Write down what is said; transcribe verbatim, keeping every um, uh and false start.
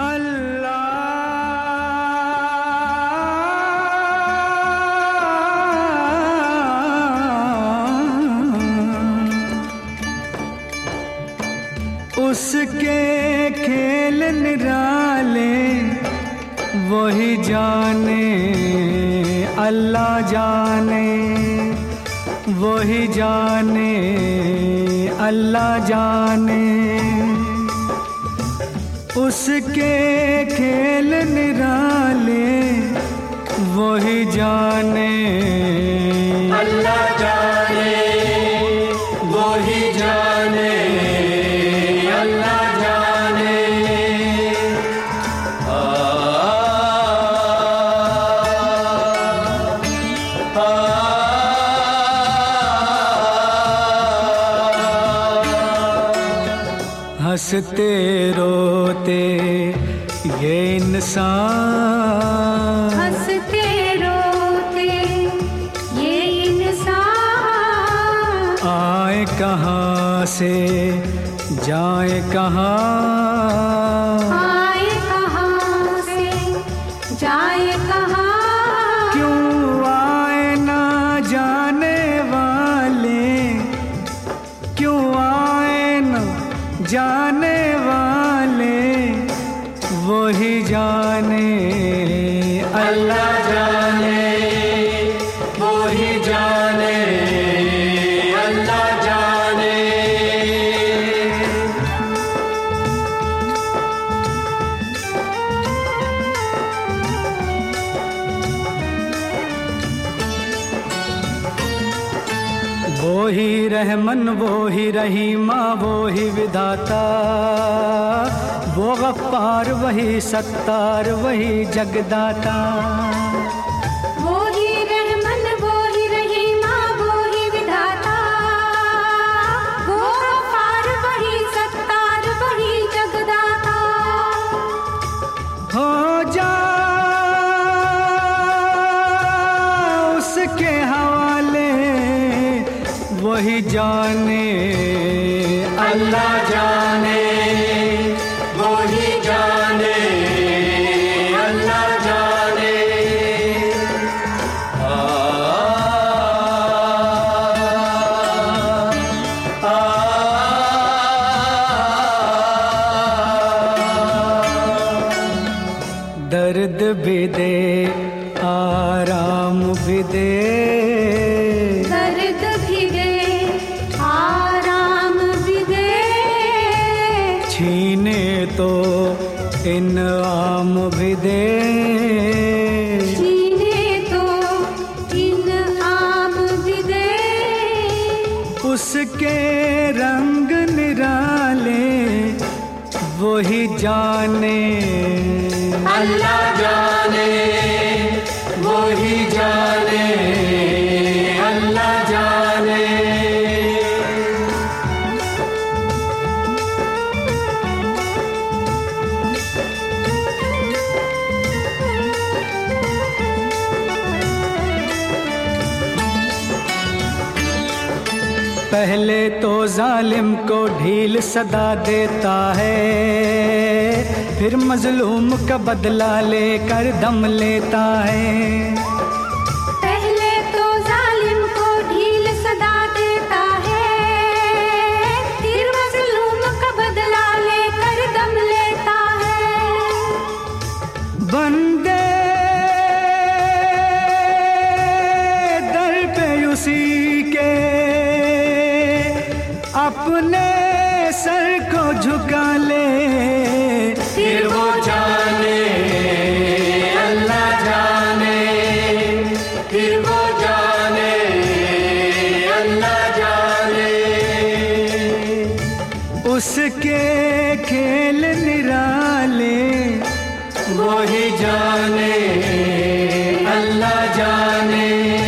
उसके खेल निराले वही जाने, अल्लाह जाने, वही जाने, अल्लाह जाने। उसके खेल निराले वही जाने, अल्लाह जाने, वही जाने, अल्लाह जाने। आ, आ, आ, हंसते रोते ये इंसान, हंसते रोते ये इंसान, आए कहाँ से जाए कहाँ, आए कहाँ से जाए कहाँ। क्यों आए ना जाने वाले, क्यों आए ना जाने वाले वही जाने, अल्लाह जाने, वही जाने, अल्लाह जाने। वो ही रहमन, वो ही रहीमा, वो ही विधाता, वो गफ्फार, वही सत्तार, वही जगदाता। वो ही रहमन, वो ही रहीमा, वो ही विधाता, वो गफ्फार, वही सत्तार, वही जगदाता। हो जा उसके हवाले वही जाने, अल्लाह जाने, वही जाने, अल्लाह जाने। आ, आ, आ, दर्द भी दे आराम भी दे, दर्द भी दे आराम भी दे, छीने तो इनाम भी दे, जीने तो इनाम भी दे। उसके रंग निराले वही जाने, अल्लाह जाने, वही जाने, अल्लाह जाने। पहले तो जालिम को ढील सदा देता है, फिर मजलूम का बदला लेकर दम लेता है। पहले तो जालिम को ढील सदा देता है, फिर मजलूम का बदला लेकर दम लेता है। बंदे दर पे उसी के अपने सर को झुका ले, फिर वो जाने, अल्लाह जाने, फिर वो जाने, अल्लाह जाने। उसके खेल निराले वही जाने, अल्लाह जाने।